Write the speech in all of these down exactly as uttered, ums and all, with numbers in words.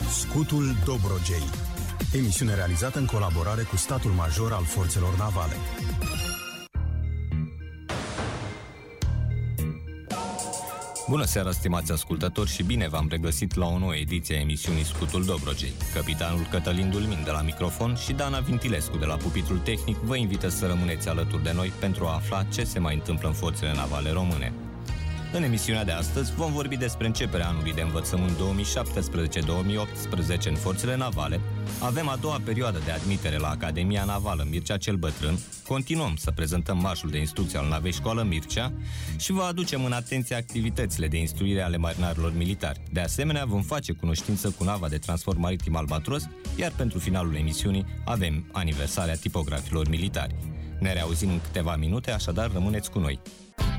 Scutul Dobrogei. Emisiune realizată în colaborare cu statul major al forțelor navale. Bună seara, stimați ascultători, și bine v-am regăsit la o nouă ediție a emisiunii Scutul Dobrogei. Capitanul Cătălin Dulmin de la microfon și Dana Vintilescu de la pupitrul tehnic vă invită să rămâneți alături de noi pentru a afla ce se mai întâmplă în forțele navale române. În emisiunea de astăzi vom vorbi despre începerea anului de învățământ două mii șaptesprezece două mii optsprezece în forțele navale. Avem a doua perioadă de admitere la Academia Navală Mircea cel Bătrân, continuăm să prezentăm marșul de instrucție al Navei Școală Mircea și vă aducem în atenție activitățile de instruire ale marinarilor militari. De asemenea, vom face cunoștință cu nava de transport maritim Albatros, iar pentru finalul emisiunii avem aniversarea tipografilor militari. Ne reauzim în câteva minute, așadar rămâneți cu noi.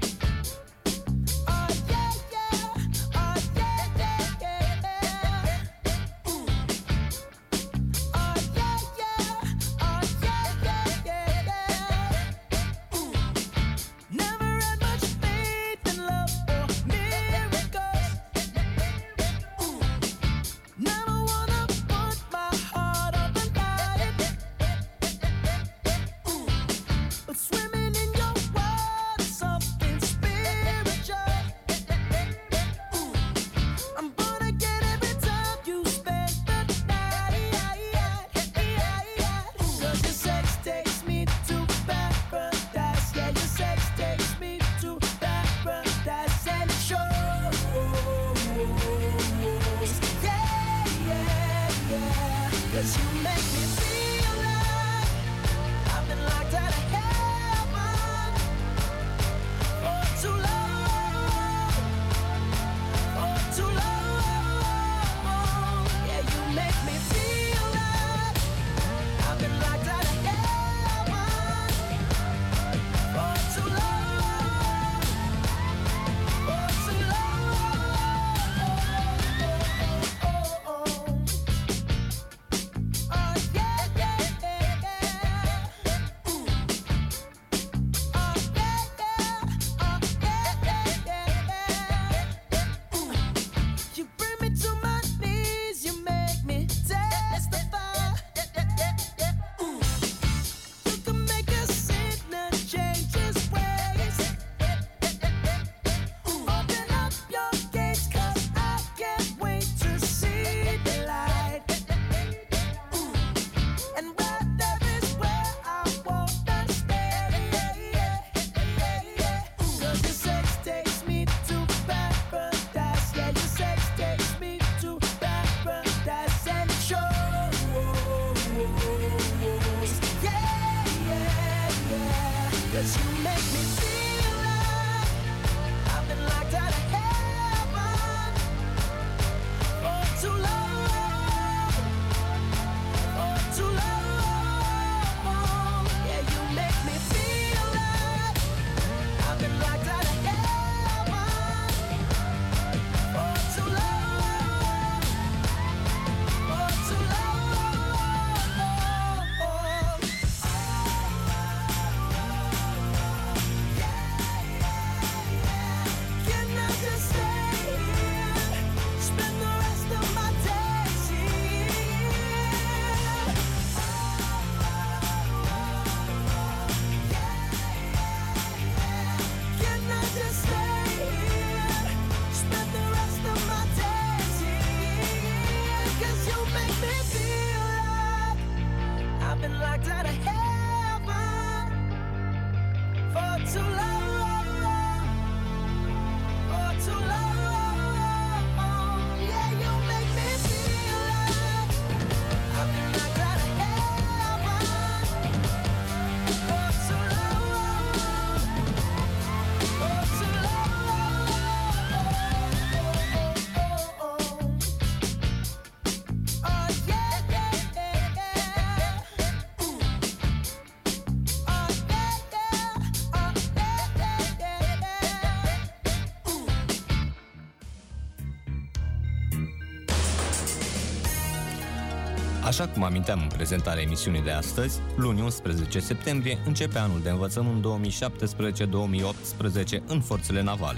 Așa cum aminteam în prezentarea emisiunii de astăzi, luni unsprezece septembrie începe anul de învățământ două mii șaptesprezece două mii optsprezece în forțele navale.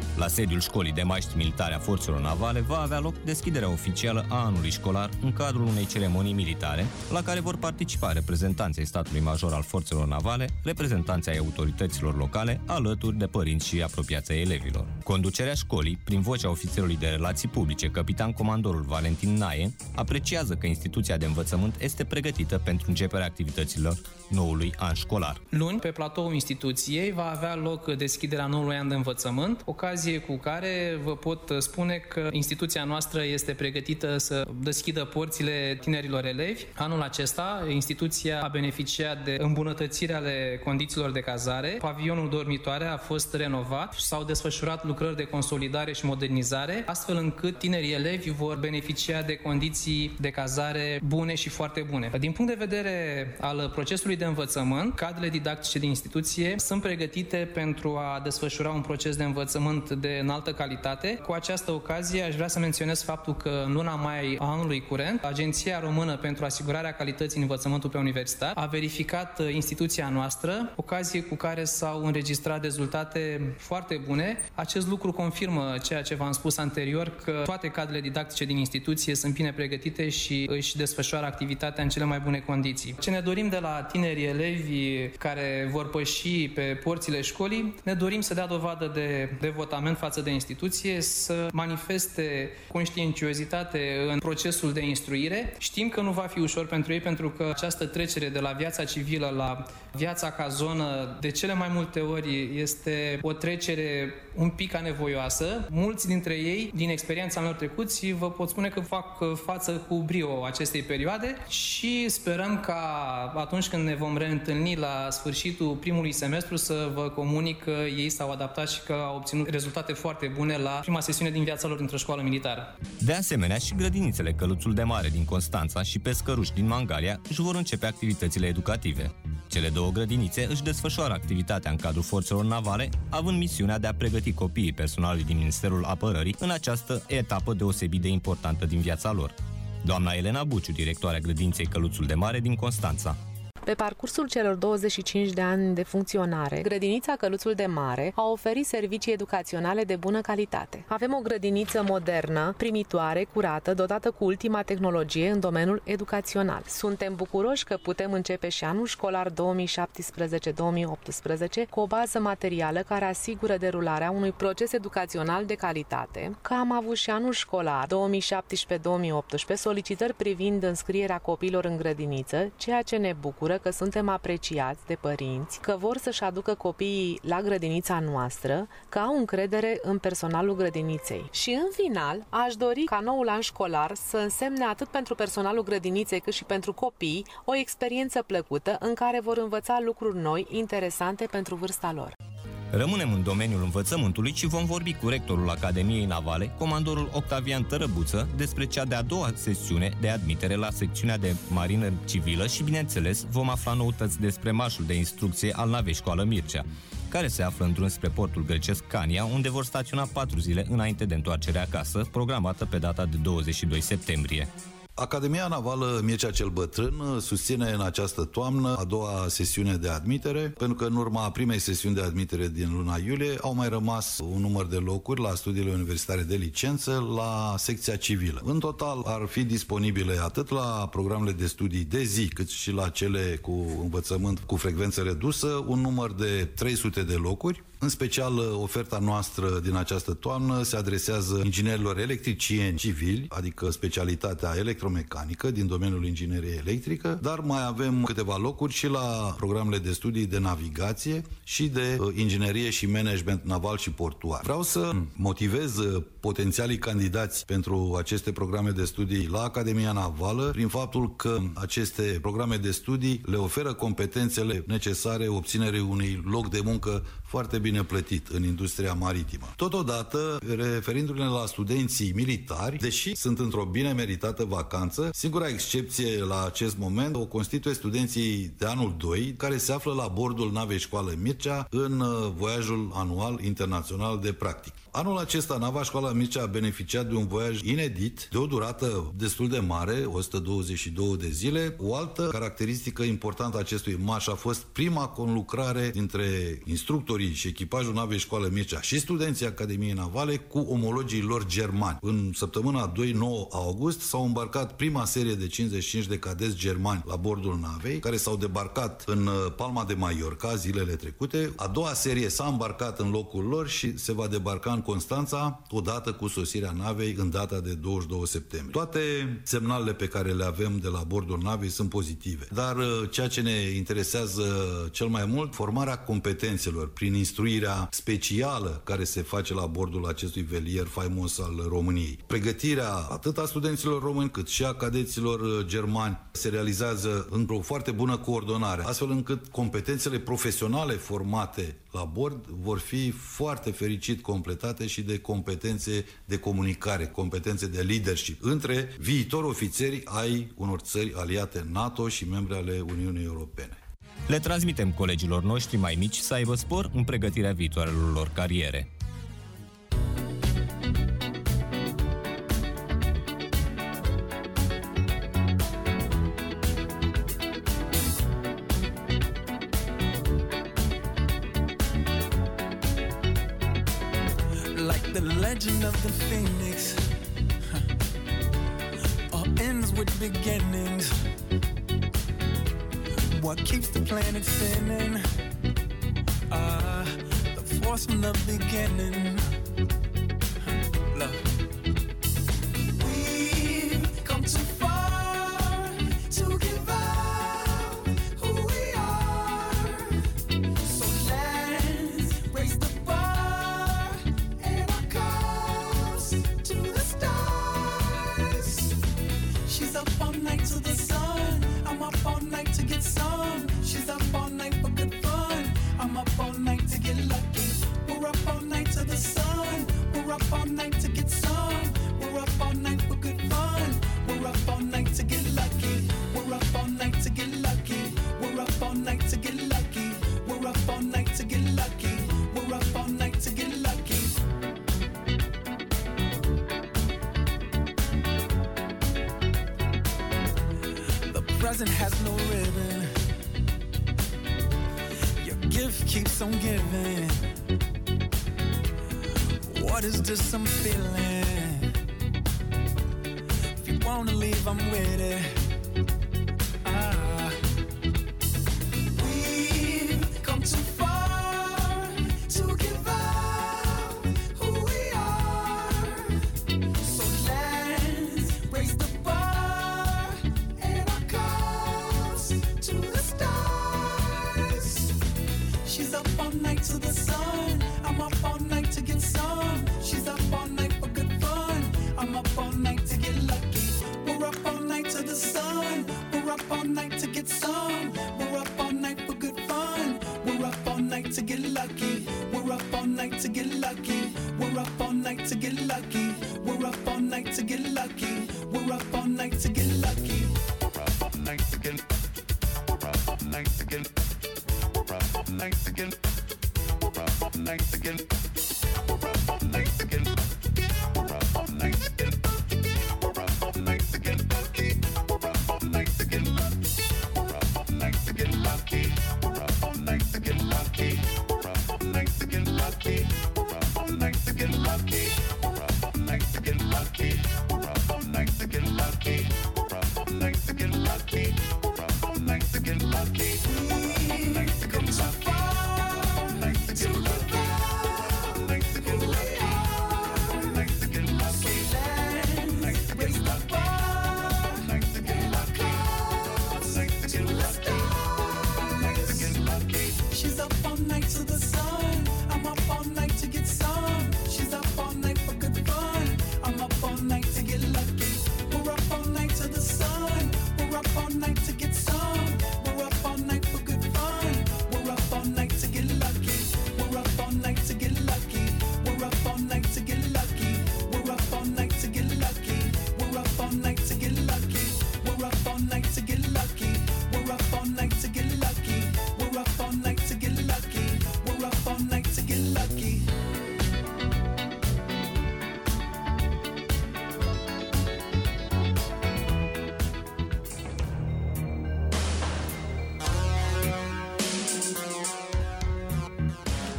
La sediul Școlii de Maștri Militare a Forțelor Navale va avea loc deschiderea oficială a anului școlar în cadrul unei ceremonii militare, la care vor participa reprezentanții statului major al Forțelor Navale, reprezentanții ai autorităților locale, alături de părinți și apropiații ai elevilor. Conducerea școlii, prin vocea ofițerului de relații publice, capitan comandorul Valentin Naie, apreciază că instituția de învățământ este pregătită pentru începerea activităților noului an școlar. Luni, pe platoul instituției, va avea loc deschiderea noului an de învățământ, ocazie cu care vă pot spune că instituția noastră este pregătită să deschidă porțile tinerilor elevi. Anul acesta, instituția a beneficiat de îmbunătățiri ale condițiilor de cazare. Pavilionul dormitoare a fost renovat, s-au desfășurat lucrări de consolidare și modernizare, astfel încât tinerii elevi vor beneficia de condiții de cazare bune și foarte bune. Din punct de vedere al procesului de învățământ, cadrele didactice din instituție sunt pregătite pentru a desfășura un proces de învățământ de înaltă calitate. Cu această ocazie aș vrea să menționez faptul că în luna mai a anului curent, Agenția Română pentru Asigurarea Calității în Învățământul Preuniversitar a verificat instituția noastră, ocazie cu care s-au înregistrat rezultate foarte bune. Acest lucru confirmă ceea ce v-am spus anterior, că toate cadrele didactice din instituție sunt bine pregătite și își desfășoară activitatea în cele mai bune condiții. Ce ne dorim de la tinerii elevi care vor păși pe porțile școlii, ne dorim să dea dovadă de devotament față de instituție, să manifeste conștiinciozitate în procesul de instruire. Știm că nu va fi ușor pentru ei, pentru că această trecere de la viața civilă la viața ca zonă, de cele mai multe ori este o trecere un pic anevoioasă. Mulți dintre ei, din experiența lor trecuți, vă pot spune că fac față cu brio acestei perioade și sperăm ca atunci când ne vom reîntâlni la sfârșitul primului semestru să vă comunic că ei s-au adaptat și că au obținut rezultate foarte bune la prima sesiune din viața lor dintr-o școală militară. De asemenea, și grădinițele Căluțul de Mare din Constanța și Pescăruși din Mangalia își vor începe activitățile educative. Cele două grădinițe își desfășoară activitatea în cadrul Forțelor Navale, având misiunea de a pregăti copiii personalului din Ministerul Apărării în această etapă deosebit de importantă din viața lor. Doamna Elena Buciu, directoarea grădinței Căluțul de Mare din Constanța. Pe parcursul celor douăzeci și cinci de ani de funcționare, grădinița Căluțul de Mare a oferit servicii educaționale de bună calitate. Avem o grădiniță modernă, primitoare, curată, dotată cu ultima tehnologie în domeniul educațional. Suntem bucuroși că putem începe și anul școlar două mii șaptesprezece două mii optsprezece cu o bază materială care asigură derularea unui proces educațional de calitate, că am avut și anul școlar două mii șaptesprezece două mii optsprezece solicitări privind înscrierea copiilor în grădiniță, ceea ce ne bucură că suntem apreciați de părinți, că vor să-și aducă copiii la grădinița noastră, că au încredere în personalul grădiniței. Și în final, aș dori ca noul an școlar să însemne atât pentru personalul grădiniței cât și pentru copii o experiență plăcută în care vor învăța lucruri noi, interesante pentru vârsta lor. Rămânem în domeniul învățământului și vom vorbi cu rectorul Academiei Navale, comandorul Octavian Tărăbuță, despre cea de-a doua sesiune de admitere la secțiunea de marină civilă și, bineînțeles, vom afla noutăți despre marșul de instrucție al navei Școală Mircea, care se află în drum spre portul grecesc Cania, unde vor staționa patru zile înainte de întoarcerea acasă, programată pe data de douăzeci și doi septembrie. Academia Navală Mircea cel Bătrân susține în această toamnă a doua sesiune de admitere, pentru că în urma primei sesiuni de admitere din luna iulie au mai rămas un număr de locuri la studiile universitare de licență la secția civilă. În total ar fi disponibile atât la programele de studii de zi, cât și la cele cu învățământ cu frecvență redusă, un număr de trei sute de locuri. În special, oferta noastră din această toamnă se adresează inginerilor electricieni civili, adică specialitatea electromecanică din domeniul ingineriei electrică, dar mai avem câteva locuri și la programele de studii de navigație și de inginerie și management naval și portuar. Vreau să motivez potențialii candidați pentru aceste programe de studii la Academia Navală prin faptul că aceste programe de studii le oferă competențele necesare obținerii unui loc de muncă foarte bine plătit în industria maritimă. Totodată, referindu-ne la studenții militari, deși sunt într-o bine meritată vacanță, singura excepție la acest moment o constituie studenții de anul doi, care se află la bordul navei Școală Mircea în voiajul anual internațional de practic. Anul acesta, nava Școala Mircea a beneficiat de un voiaj inedit, de o durată destul de mare, o sută douăzeci și două de zile. O altă caracteristică importantă a acestui marș a fost prima conlucrare dintre instructorii și echipajul navei Școală Mircea și studenții Academiei Navale cu omologii lor germani. În săptămâna doi nouă august s-au îmbarcat prima serie de cincizeci și cinci de cadeți germani la bordul navei, care s-au debarcat în Palma de Mallorca zilele trecute. A doua serie s-a îmbarcat în locul lor și se va debarca în Constanța odată cu sosirea navei în data de douăzeci și doi septembrie. Toate semnalele pe care le avem de la bordul navei sunt pozitive, dar ceea ce ne interesează cel mai mult, formarea competențelor prin instruirea specială care se face la bordul acestui velier faimos al României. Pregătirea atât a studenților români cât și a cadeților germani se realizează într-o foarte bună coordonare, astfel încât competențele profesionale formate la bord vor fi foarte fericit completate și de competențe de comunicare, competențe de leadership între viitori ofițeri ai unor țări aliate NATO și membre ale Uniunii Europene. Le transmitem colegilor noștri mai mici să aibă spor în pregătirea viitoarelor lor cariere. Like the legend of the phoenix, huh. All ends with beginnings. What keeps the planet spinning? Ah, uh, the force from the beginning. Huh. Love. We've come too far to give up who we are. So let's raise the bar and our cups to the stars. She's up all night to the sun. I'm up all night to get some. She's up all night for good fun. I'm up all night to get lucky. We're up all night to the sun. We're up all night to get some. We're up all night for good fun. We're up all night to get lucky. We're up all night to get lucky. We're up all night to get lucky. We're up all night to get lucky. We're up all night to get lucky. The present has no ribbon. Your gift keeps on giving. What is this I'm feeling? If you wanna leave, I'm with it. Ah. We've come too far to give up who we are. So let's raise the bar and our cups to the stars. She's up all night to the sun. I'm up all night to get some. She's up all night for good fun. I'm up all night to get lucky. We're up all night to the sun. We're up all night to get some. We're up all night for good fun. We're up all night to get lucky. We're up all night to get lucky. We're up all night to get lucky. We're up all night to get lucky. We're up all night to get lucky. We're up all night to get. We're up all night to get. We're up all night to get. We're up all night to get. We're up all night to get. We're up all night to get. We're up all night to get lucky. We're up all night to get lucky. We're up all night to get lucky. We're up all night to get lucky. We're up all night to get lucky. We're up all night to get lucky. We're up all night to get lucky. We're up all night to get lucky. We're up all night to get lucky. We're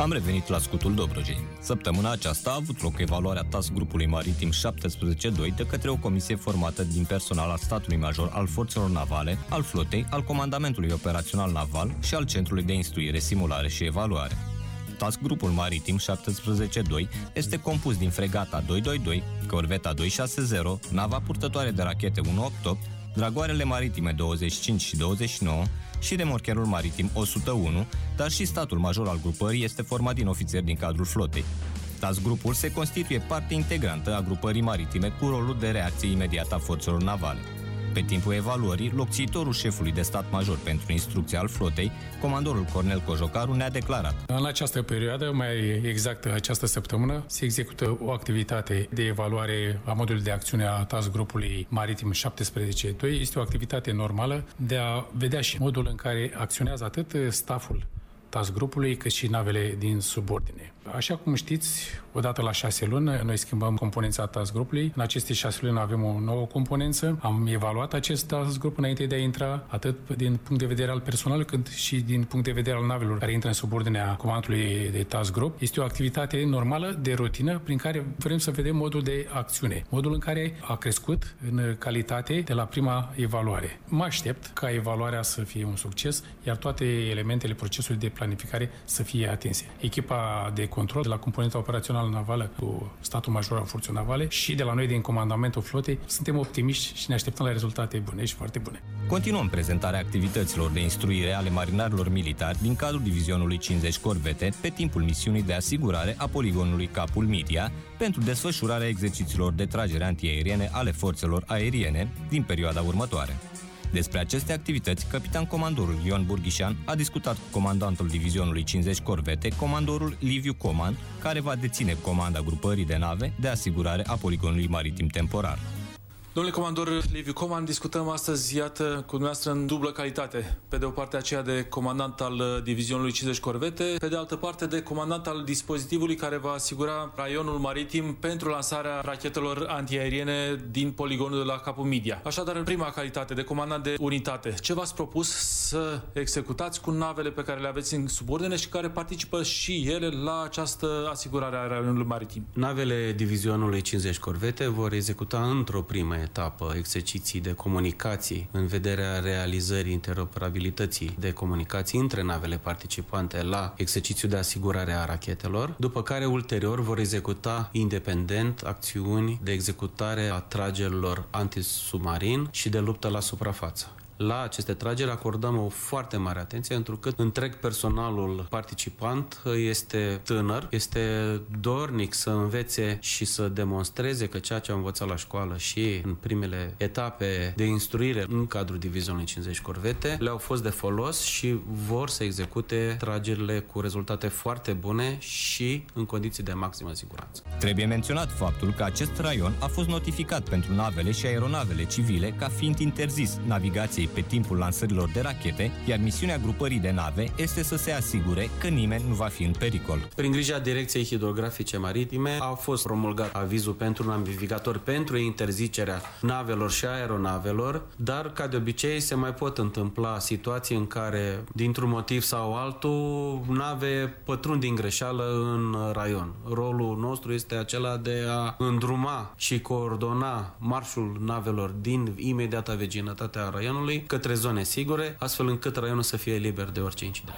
Am revenit la scutul Dobrogei. Săptămâna aceasta a avut loc evaluarea task grupului maritim șaptesprezece doi de către o comisie formată din personal al statului major al forțelor navale, al flotei, al comandamentului operațional naval și al centrului de instruire, simulare și evaluare. Task grupul maritim șaptesprezece doi este compus din fregata doi doi doi, corveta doi șase zero, nava purtătoare de rachete unu opt opt, dragoarele maritime douăzeci și cinci și douăzeci și nouă și remorcherul maritim o sută unu, dar și statul major al grupării este format din ofițeri din cadrul flotei. Task grupul se constituie parte integrantă a grupării maritime cu rolul de reacție imediată a forțelor navale. Pe timpul evaluării, locțiitorul șefului de stat major pentru instrucție al flotei, comandorul Cornel Cojocaru, ne-a declarat: în această perioadă, mai exact această săptămână, se execută o activitate de evaluare a modului de acțiune a task grupului maritim șaptesprezece doi. Este o activitate normală de a vedea și modul în care acționează atât staful task grupului, cât și navele din subordine. Așa cum știți, odată la șase luni, noi schimbăm componența task grupului. În aceste șase luni avem o nouă componență. Am evaluat acest task grup înainte de a intra, atât din punct de vedere al personalului, cât și din punct de vedere al navelor care intră în subordinea comandului de task group. Este o activitate normală, de rutină, prin care vrem să vedem modul de acțiune, modul în care a crescut în calitate de la prima evaluare. Mă aștept ca evaluarea să fie un succes, iar toate elementele procesului de planificare să fie atinse. Echipa de control de la componenta operațională navală cu statul major al forțelor navale și de la noi din comandamentul flotei suntem optimiști și ne așteptăm la rezultate bune și foarte bune. Continuăm prezentarea activităților de instruire ale marinarilor militari din cadrul divizionului cincizeci corvete pe timpul misiunii de asigurare a poligonului Capul Midia pentru desfășurarea exercițiilor de tragere antiaeriene ale forțelor aeriene din perioada următoare. Despre aceste activități, capitan comandorul Ion Burghișan a discutat cu comandantul divizionului cincizeci corvete, comandorul Liviu Coman, care va deține comanda grupării de nave de asigurare a poligonului maritim temporar. Domnule comandor Liviu Coman, discutăm astăzi, iată, cu dumneavoastră în dublă calitate. Pe de o parte aceea de comandant al divizionului cincizeci corvete, pe de altă parte de comandant al dispozitivului care va asigura raionul maritim pentru lansarea rachetelor antiaeriene din poligonul de la Capul Midia. Așadar, în prima calitate de comandant de unitate, ce v-ați propus să executați cu navele pe care le aveți în subordine și care participă și ele la această asigurare a raionului maritim? Navele divizionului cincizeci corvete vor executa într-o primă etapă exerciții de comunicații în vederea realizării interoperabilității de comunicații între navele participante la exercițiul de asigurare a rachetelor, după care ulterior vor executa independent acțiuni de executare a tragerilor antisubmarin și de luptă la suprafață. La aceste trageri acordăm o foarte mare atenție, pentru că întreg personalul participant este tânăr, este dornic să învețe și să demonstreze că ceea ce au învățat la școală și în primele etape de instruire în cadrul divizionului cincizeci corvete le-au fost de folos și vor să execute tragerile cu rezultate foarte bune și în condiții de maximă siguranță. Trebuie menționat faptul că acest raion a fost notificat pentru navele și aeronavele civile ca fiind interzis navigației pe timpul lansărilor de rachete, iar misiunea grupării de nave este să se asigure că nimeni nu va fi în pericol. Prin grija Direcției Hidrografice Maritime a fost promulgat avizul pentru navigatori pentru interzicerea navelor și aeronavelor, dar ca de obicei se mai pot întâmpla situații în care, dintr-un motiv sau altul, nave pătrund din greșeală în raion. Rolul nostru este acela de a îndruma și coordona marșul navelor din imediata vecinătate a raionului către zone sigure, astfel încât raionul să fie liber de orice incident.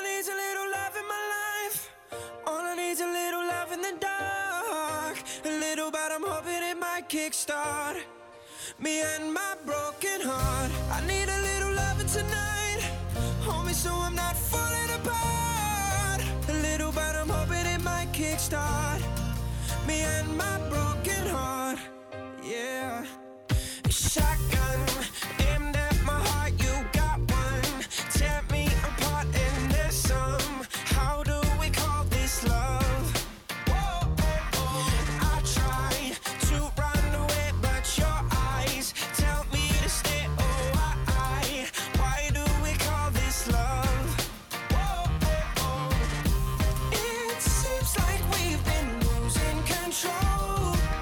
Me and my broken heart, I need a little loving tonight, homie, so I'm not falling apart. A little, but I'm hoping it might kickstart me and my broken heart, yeah. Shotgun aimed at my heart, you got one. Tear me apart and there's some. How do we call this love? Whoa, oh, oh. I try to run away, but your eyes tell me to stay. Oh, I, I, why do we call this love? Whoa, oh, oh. It seems like we've been losing control.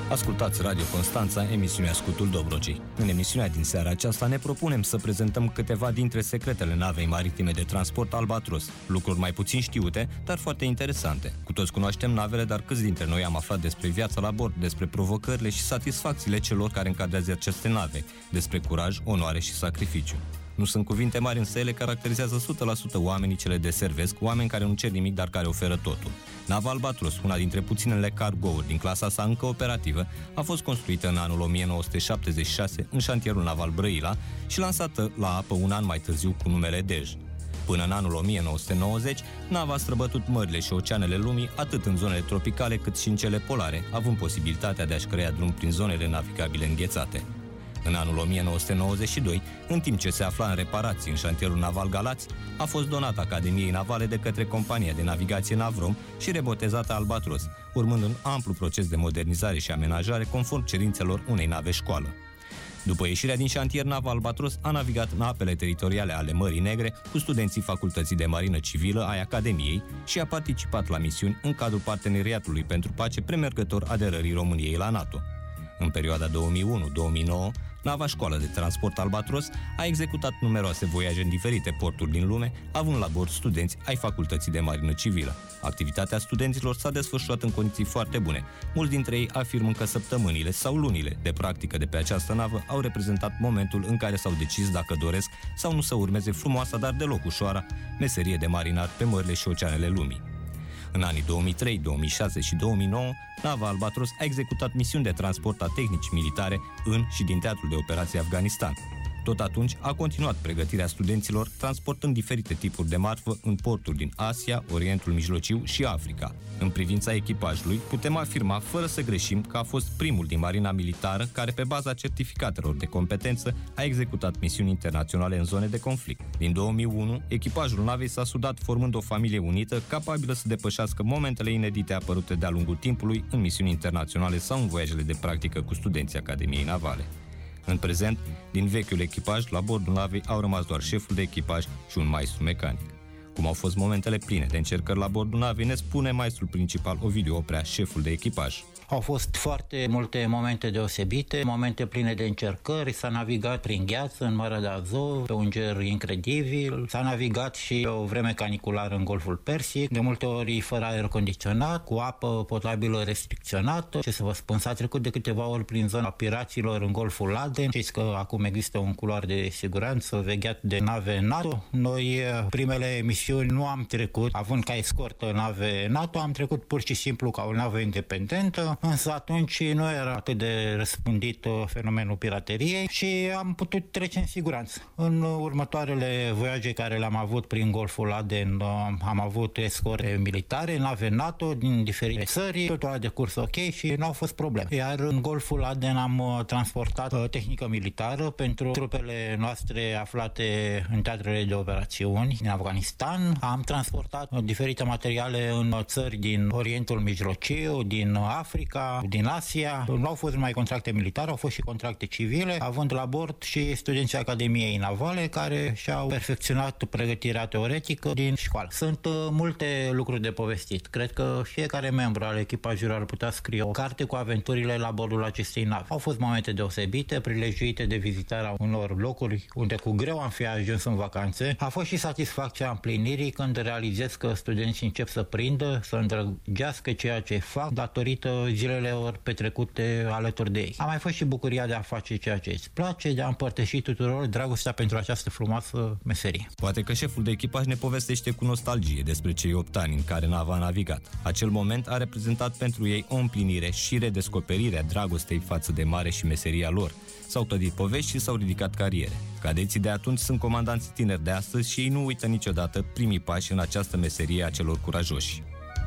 Ascultați Radio Constanța, emisiunea Scutul Dobrogei. În emisiunea din seara aceasta ne propunem să prezentăm câteva dintre secretele navei maritime de transport Albatros. Lucruri mai puțin știute, dar foarte interesante. Cu toți cunoaștem navele, dar câți dintre noi am aflat despre viața la bord, despre provocările și satisfacțiile celor care încadrează aceste nave, despre curaj, onoare și sacrificiu. Nu sunt cuvinte mari, însă ele caracterizează o sută la sută oamenii ce le deservesc, oameni care nu cer nimic, dar care oferă totul. Nava Albatros, una dintre puținele cargouri din clasa sa încă operativă, a fost construită în anul o mie nouă sute șaptezeci și șase în șantierul naval Brăila și lansată la apă un an mai târziu cu numele Dej. Până în anul o mie nouă sute nouăzeci, nava a străbătut mările și oceanele lumii, atât în zonele tropicale cât și în cele polare, având posibilitatea de a-și crea drum prin zonele navigabile înghețate. În anul o mie nouă sute nouăzeci și doi, în timp ce se afla în reparații în șantierul naval Galați, a fost donată Academiei Navale de către compania de navigație Navrom și rebotezată Albatros, urmând un amplu proces de modernizare și amenajare conform cerințelor unei nave școală. După ieșirea din șantier, nava Albatros a navigat în apele teritoriale ale Mării Negre cu studenții Facultății de Marină Civilă ai Academiei și a participat la misiuni în cadrul Parteneriatului pentru Pace premergător aderării României la NATO. În perioada două mii unu - două mii nouă, nava Școală de Transport Albatros a executat numeroase voiaje în diferite porturi din lume, având la bord studenți ai Facultății de Marină Civilă. Activitatea studenților s-a desfășurat în condiții foarte bune. Mulți dintre ei afirmă că săptămânile sau lunile de practică de pe această navă au reprezentat momentul în care s-au decis dacă doresc sau nu să urmeze frumoasa, dar deloc ușoară, meserie de marinar pe mările și oceanele lumii. În anii două mii trei, două mii șase și două mii nouă, nava Albatros a executat misiuni de transport a tehnici militare în și din teatrul de operații Afganistan. Tot atunci a continuat pregătirea studenților, transportând diferite tipuri de marfă în porturi din Asia, Orientul Mijlociu și Africa. În privința echipajului, putem afirma, fără să greșim, că a fost primul din Marina Militară care, pe baza certificatelor de competență, a executat misiuni internaționale în zone de conflict. Din două mii unu, echipajul navei s-a sudat formând o familie unită, capabilă să depășească momentele inedite apărute de-a lungul timpului în misiuni internaționale sau în voiajele de practică cu studenții Academiei Navale. În prezent, din vechiul echipaj, la bordul navei au rămas doar șeful de echipaj și un maestru mecanic. Cum au fost momentele pline de încercări la bordul navei, ne spune maestrul principal Ovidiu Oprea, șeful de echipaj. Au fost foarte multe momente deosebite, momente pline de încercări, s-a navigat prin gheață în Marea de Azov, pe un ger incredibil, s-a navigat și o vreme caniculară în Golful Persic, de multe ori fără aer condiționat, cu apă potabilă restricționată. Ce să vă spun, s-a trecut de câteva ori prin zona piraților în Golful Aden. Știți că acum există un culoar de siguranță vegheat de nave NATO. Noi primele misiuni nu am trecut, având ca escortă nave NATO, am trecut pur și simplu ca o navă independentă. Însă atunci nu era atât de răspândit fenomenul pirateriei și am putut trece în siguranță. În următoarele voiaje care le-am avut prin Golful Aden, am avut escorte militare, nave NATO din diferite țări, totul a decurs ok și nu au fost probleme. Iar în Golful Aden am transportat tehnică militară pentru trupele noastre aflate în teatrele de operațiuni din Afganistan. Am transportat diferite materiale în țări din Orientul Mijlociu, din Africa, din Asia. Nu au fost numai contracte militare, au fost și contracte civile, având la bord și studenții Academiei Navale care și-au perfecționat pregătirea teoretică din școală. Sunt uh, multe lucruri de povestit. Cred că fiecare membru al echipajului ar putea scrie o carte cu aventurile la bordul acestei nave. Au fost momente deosebite, prilejuite de vizitarea unor locuri unde cu greu am fi ajuns în vacanțe. A fost și satisfacția împlinirii când realizez că studenții încep să prindă, să îndrăgească ceea ce fac datorită zilele ori petrecute alături de ei. A mai fost și bucuria de a face ceea ce îți place, de a împărtăși tuturor dragostea pentru această frumoasă meserie. Poate că șeful de echipaj ne povestește cu nostalgie despre cei opt ani în care nava a navigat. Acel moment a reprezentat pentru ei o împlinire și redescoperirea dragostei față de mare și meseria lor. S-au clădit povești și s-au ridicat cariere. Cadeții de atunci sunt comandanții tineri de astăzi și ei nu uită niciodată primii pași în această meserie a celor curajoși.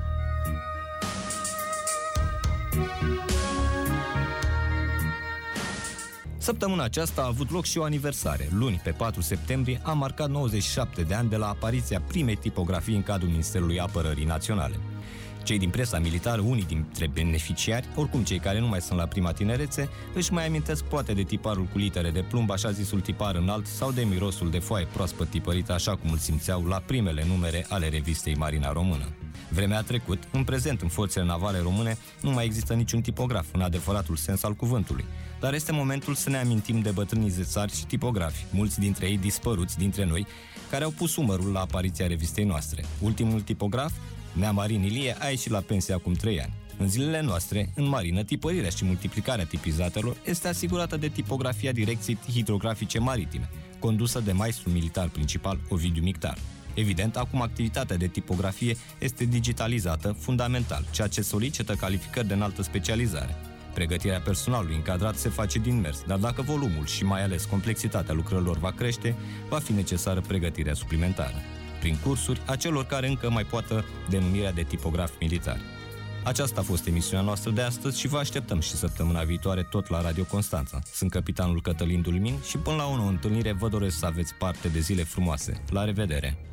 Săptămâna aceasta a avut loc și o aniversare. Luni, pe patru septembrie, a marcat nouăzeci și șapte de ani de la apariția primei tipografii în cadrul Ministerului Apărării Naționale. Cei din presa militară, unii dintre beneficiari, oricum cei care nu mai sunt la prima tinerețe, își mai amintesc poate de tiparul cu litere de plumb, așa zisul tipar înalt, sau de mirosul de foaie proaspăt tipărită, așa cum îl simțeau la primele numere ale revistei Marina Română. Vremea a trecut, în prezent în forțele navale române nu mai există niciun tipograf în adevăratul sens al cuvântului, dar este momentul să ne amintim de bătrânii zețari și tipografi, mulți dintre ei dispăruți dintre noi, care au pus umărul la apariția revistei noastre. Ultimul tipograf, Nea Marin Ilie, a ieșit la pensie acum trei ani. În zilele noastre, în marină, tipărirea și multiplicarea tipizatelor este asigurată de tipografia Direcției Hidrografice Maritime, condusă de maestrul militar principal Ovidiu Mictar. Evident, acum activitatea de tipografie este digitalizată fundamental, ceea ce solicită calificări de înaltă specializare. Pregătirea personalului încadrat se face din mers, dar dacă volumul și mai ales complexitatea lucrărilor va crește, va fi necesară pregătirea suplimentară, prin cursuri a celor care încă mai poată denumirea de tipograf militar. Aceasta a fost emisiunea noastră de astăzi și vă așteptăm și săptămâna viitoare tot la Radio Constanța. Sunt capitanul Cătălin Dulmin și până la o nouă întâlnire vă doresc să aveți parte de zile frumoase. La revedere!